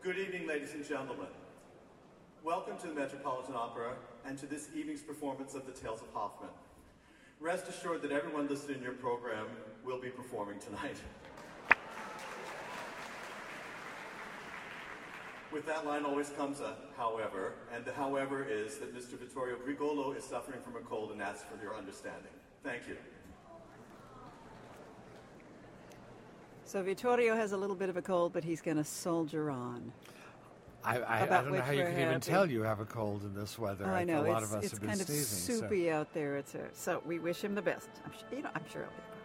Good evening, ladies and gentlemen. Welcome to the Metropolitan Opera and to this evening's performance of The Tales of Hoffmann. Rest assured that everyone listed in your program will be performing tonight. With that line always comes a however, and the however is that Mr. Vittorio Grigolo is suffering from a cold and asks for your understanding. Thank you. So Vittorio has a little bit of a cold, but he's going to soldier on. I don't know how you can even tell you have a cold in this weather. Oh, I know. A lot of us have been sneezing. It's kind of soupy out there. So we wish him the best. I'm sure he'll be